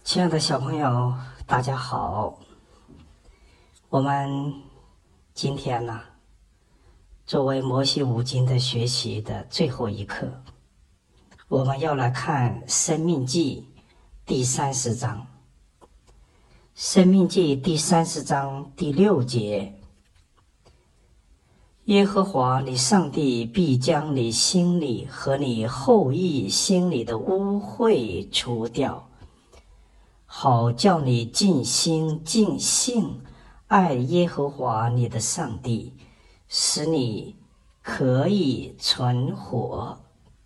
亲爱的小朋友，大家好。我们今天呢，作为摩西五经的学习的最后一课，我们要来看《申命记》第30章。《申命记》第30章第6节：耶和华你上帝必将你心里和你后裔心里的污秽除掉，好叫你尽心尽性爱耶和华你的上帝，使你可以存活。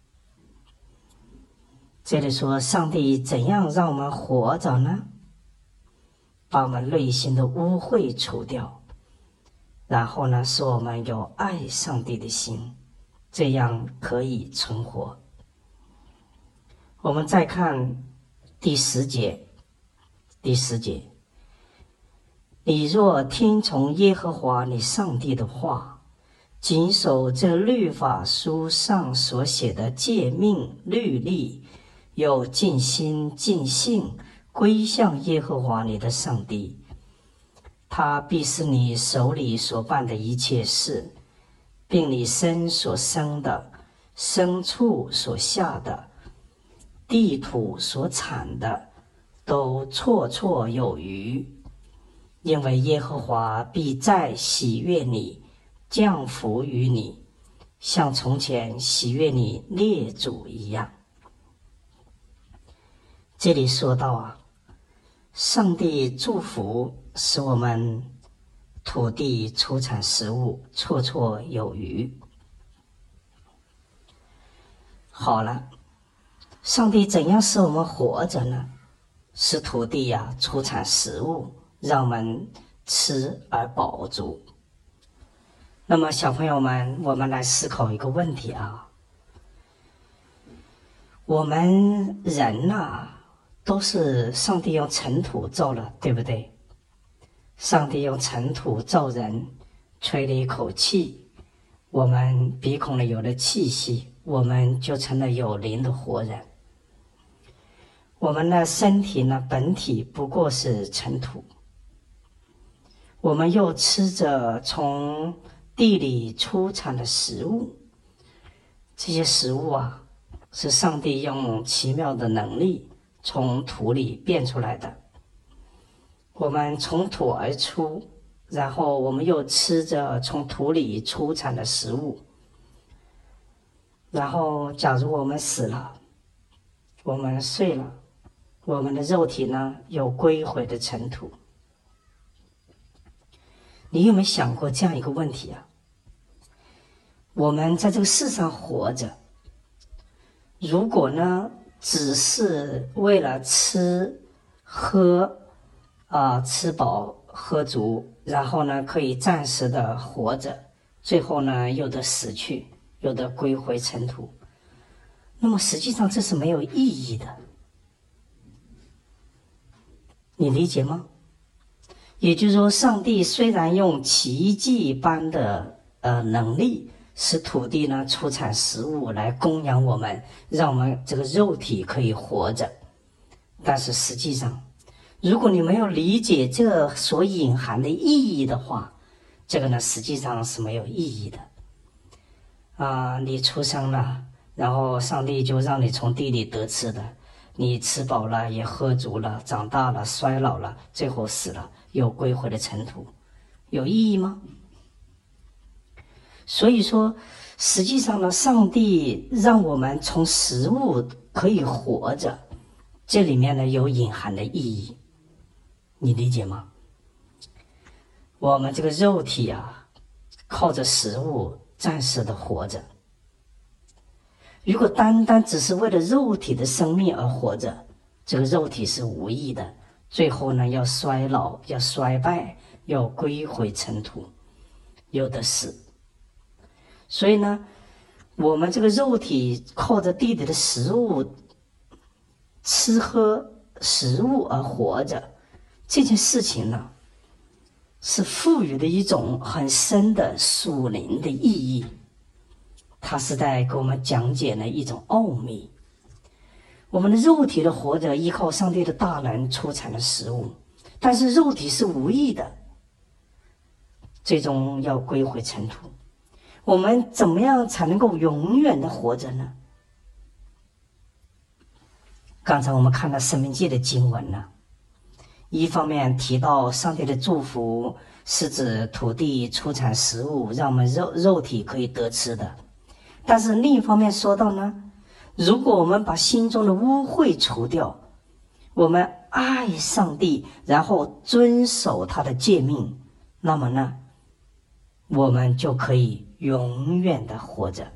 这里说上帝怎样让我们活着呢？把我们内心的污秽除掉，然后呢，使我们有爱上帝的心，这样可以存活。我们再看第10节。第10节：你若听从耶和华你上帝的话，谨守这律法书上所写的诫命律例，又尽心尽性归向耶和华你的上帝，他必是你手里所办的一切事，并你身所生的、牲畜所下的、地土所产的，都绰绰有余。因为耶和华必再喜悦你，降福于你，像从前喜悦你列祖一样。这里说到上帝祝福使我们土地出产食物绰绰有余。好了，上帝怎样使我们活着呢？使土地出产食物，让我们吃而饱足。那么小朋友们，我们来思考一个问题我们人都是上帝用尘土造了，对不对？上帝用尘土造人，吹了一口气，我们鼻孔里有了气息，我们就成了有灵的活人。我们的身体呢，本体不过是尘土。我们又吃着从地里出产的食物，这些食物是上帝用奇妙的能力从土里变出来的。我们从土而出，然后我们又吃着从土里出产的食物。然后假如我们死了，我们睡了，我们的肉体呢，有归回的尘土。你有没有想过这样一个问题我们在这个世上活着，如果呢，只是为了吃喝吃饱喝足，然后呢，可以暂时的活着，最后呢，又得死去，又得归回尘土，那么实际上这是没有意义的。你理解吗？也就是说，上帝虽然用奇迹般的能力使土地呢出产食物来供养我们，让我们这个肉体可以活着，但是实际上，如果你没有理解这所隐含的意义的话，这个呢实际上是没有意义的你出生了，然后上帝就让你从地里得吃的，你吃饱了也喝足了，长大了衰老了，最后死了，又归回了尘土，有意义吗？所以说实际上呢，上帝让我们从食物可以活着，这里面呢有隐含的意义，你理解吗？我们这个肉体靠着食物暂时的活着，如果单单只是为了肉体的生命而活着，这个肉体是无益的，最后呢要衰老，要衰败，要归回尘土，有的是。所以呢，我们这个肉体靠着地里的食物吃喝食物而活着，这件事情呢是赋予的一种很深的属灵的意义，它是在给我们讲解了一种奥秘。 我们的肉体的活着依靠上帝的大能出产的食物，但是肉体是无益的，最终要归回尘土。我们怎么样才能够永远的活着呢？刚才我们看了申命记的经文了，一方面提到上帝的祝福是指土地出产食物，让我们肉体可以得吃的，但是另一方面说到呢，如果我们把心中的污秽除掉，我们爱上帝，然后遵守他的诫命，那么呢，我们就可以永远的活着。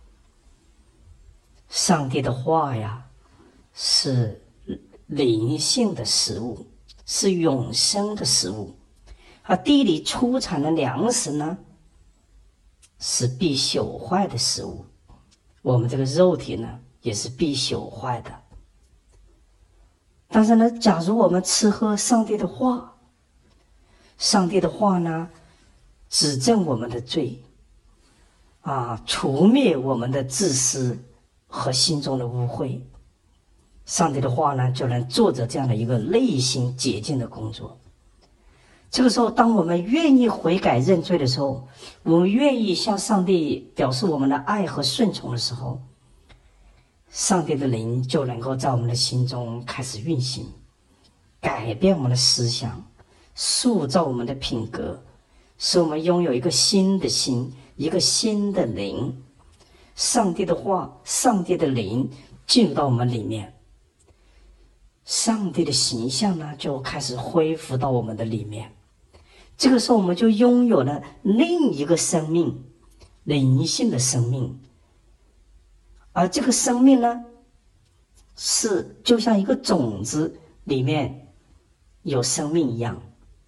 上帝的话呀，是灵性的食物，是永生的食物。地里出产的粮食呢，是必朽坏的食物。我们这个肉体呢，也是必朽坏的。但是呢，假如我们吃喝上帝的话，上帝的话呢，指正我们的罪，除灭我们的自私和心中的污秽，上帝的话呢，就能做着这样的一个内心洁净的工作。这个时候，当我们愿意悔改认罪的时候，我们愿意向上帝表示我们的爱和顺从的时候，上帝的灵就能够在我们的心中开始运行，改变我们的思想，塑造我们的品格，使我们拥有一个新的心，一个新的灵。上帝的话，上帝的灵进入到我们里面，上帝的形象呢，就开始恢复到我们的里面。这个时候我们就拥有了另一个生命，灵性的生命。而这个生命呢，是就像一个种子里面有生命一样，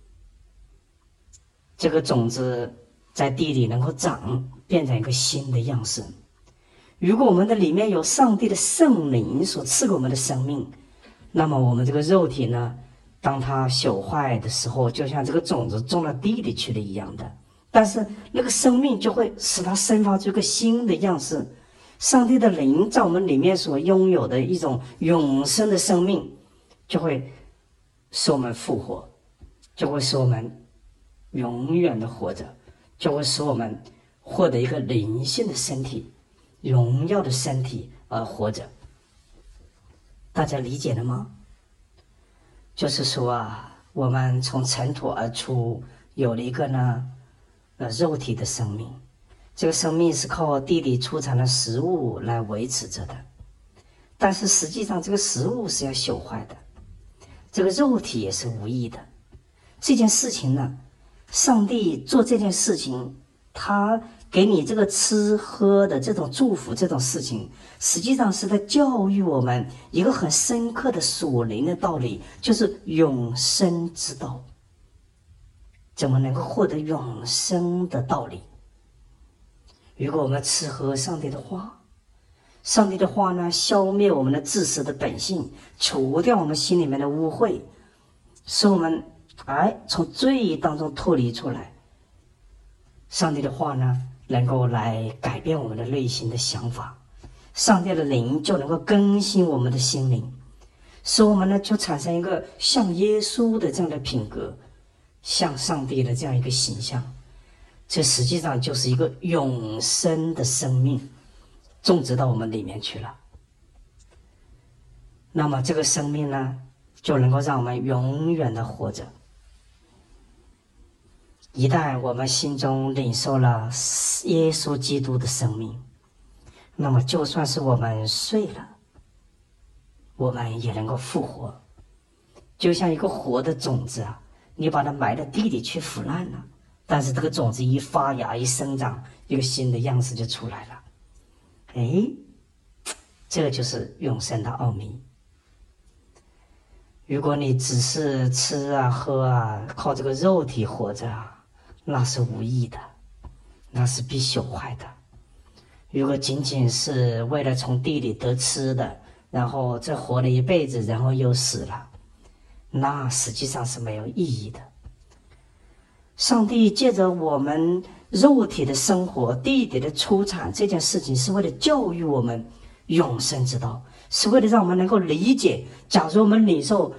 这个种子在地里能够长，变成一个新的样式。如果我们的里面有上帝的圣灵所赐给我们的生命，那么我们这个肉体呢，当它朽坏的时候，就像这个种子种到地里去了一样的，但是那个生命就会使它生发出一个新的样式。上帝的灵在我们里面所拥有的一种永生的生命，就会使我们复活，就会使我们永远的活着，就会使我们获得一个灵性的身体，荣耀的身体而活着。大家理解了吗？就是说我们从尘土而出，有了一个肉体的生命。这个生命是靠地里出产的食物来维持着的，但是实际上这个食物是要朽坏的，这个肉体也是无益的。这件事情呢，上帝做这件事情，他给你这个吃喝的这种祝福，这种事情实际上是在教育我们一个很深刻的属灵的道理，就是永生之道。怎么能够获得永生的道理？如果我们吃喝上帝的话，上帝的话呢，消灭我们的自私的本性，除掉我们心里面的污秽，使我们从罪当中脱离出来。上帝的话呢，能够来改变我们的内心的想法，上帝的灵就能够更新我们的心灵，使我们呢就产生一个像耶稣的这样的品格，像上帝的这样一个形象。这实际上就是一个永生的生命种植到我们里面去了。那么这个生命呢，就能够让我们永远的活着。一旦我们心中领受了耶稣基督的生命，那么就算是我们睡了，我们也能够复活。就像一个活的种子你把它埋到地里去腐烂了，但是这个种子一发芽一生长，一个新的样式就出来了。这个就是永生的奥秘。如果你只是吃喝靠这个肉体活着那是无益的，那是必朽坏的。如果仅仅是为了从地里得吃的，然后这活了一辈子，然后又死了，那实际上是没有意义的。上帝借着我们肉体的生活，地里的出产这件事情，是为了教育我们永生之道， 是为了让我们能够理解，假如我们领受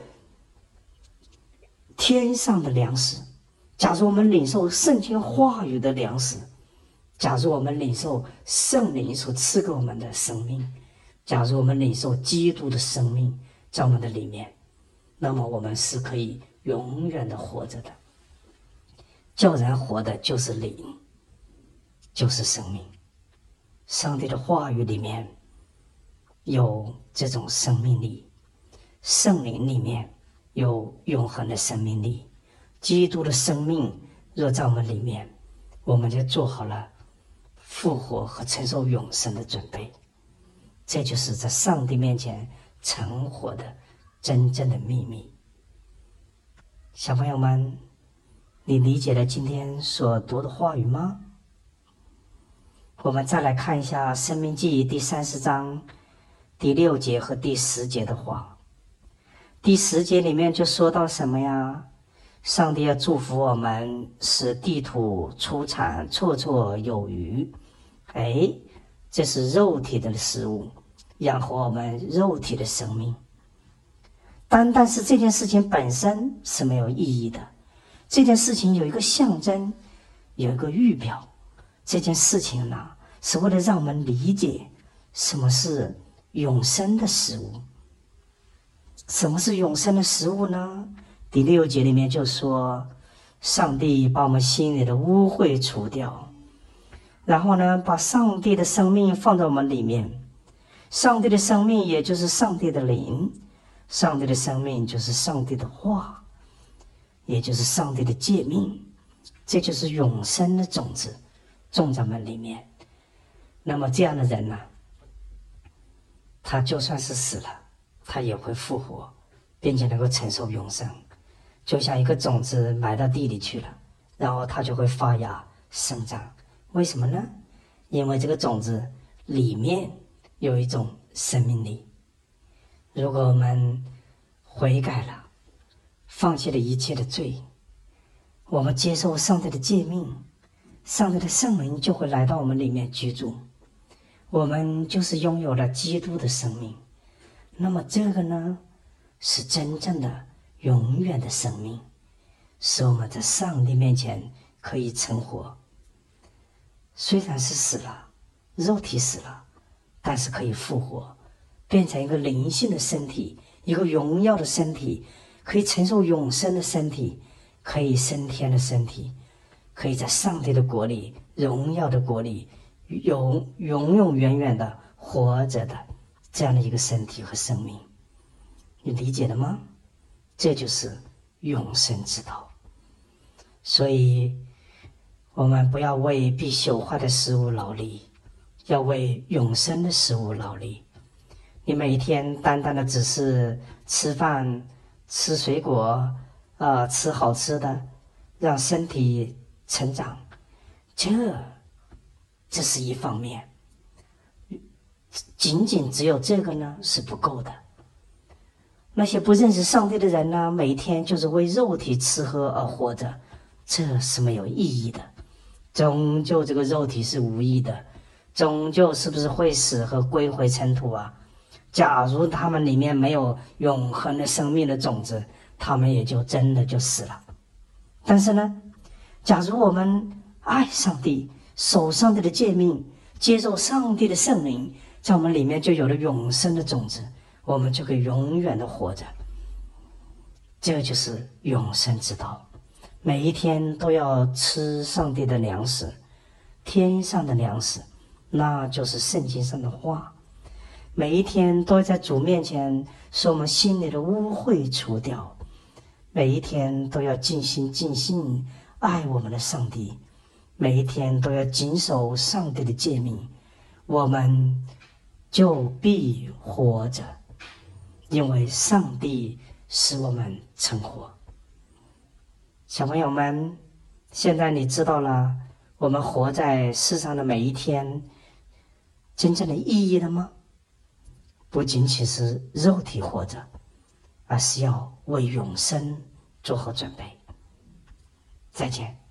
天上的粮食，假如我们领受圣经话语的粮食，假如我们领受圣灵所赐给我们的生命，假如我们领受基督的生命在我们的里面，那么我们是可以永远的活着的。叫人活的就是灵，就是生命。上帝的话语里面有这种生命力，圣灵里面有永恒的生命力，基督的生命若在我们里面，我们就做好了复活和承受永生的准备。这就是在上帝面前成活的真正的秘密。小朋友们，你理解了今天所读的话语吗？我们再来看一下《申命记》第30章第6节和第10节的话。第10节里面就说到什么呀？上帝要祝福我们，使地土出产绰绰有余。这是肉体的食物，养活我们肉体的生命。但是这件事情本身是没有意义的，这件事情有一个象征，有一个预表。这件事情呢，是为了让我们理解什么是永生的食物。什么是永生的食物呢？第6节里面就说，上帝把我们心里的污秽除掉，然后呢，把上帝的生命放在我们里面。上帝的生命也就是上帝的灵，上帝的生命就是上帝的话，也就是上帝的诫命，这就是永生的种子种在我们里面。那么这样的人呢，他就算是死了，他也会复活，并且能够承受永生。就像一个种子埋到地里去了，然后它就会发芽生长。为什么呢？因为这个种子里面有一种生命力。如果我们悔改了，放弃了一切的罪，我们接受上帝的诫命，上帝的圣灵就会来到我们里面居住，我们就是拥有了基督的生命。那么这个呢，是真正的永远的生命，使我们在上帝面前可以成活。虽然是死了，肉体死了，但是可以复活，变成一个灵性的身体，一个荣耀的身体，可以承受永生的身体，可以升天的身体，可以在上帝的国里，荣耀的国里，永远远的活着的这样的一个身体和生命。你理解了吗？这就是永生之道。所以我们不要为必朽坏的食物劳力，要为永生的食物劳力。你每天单单的只是吃饭、吃水果，吃好吃的，让身体成长，这是一方面。仅只有这个呢是不够的。那些不认识上帝的人呢，每天就是为肉体吃喝而活着，这是没有意义的。终究这个肉体是无益的，终究是不是会死和归回尘土啊？假如他们里面没有永恒的生命的种子，他们也就真的就死了。但是呢，假如我们爱上帝，守上帝的诫命，接受上帝的圣灵，在我们里面就有了永生的种子，我们就可以永远的活着。这就是永生之道。每一天都要吃上帝的粮食，天上的粮食，那就是圣经上的话。每一天都要在主面前使我们心里的污秽除掉，每一天都要尽心尽性爱我们的上帝，每一天都要谨守上帝的诫命，我们就必活着，因为上帝使我们成活。小朋友们，现在你知道了我们活在世上的每一天真正的意义了吗？不仅仅是肉体活着，而是要为永生做好准备。再见。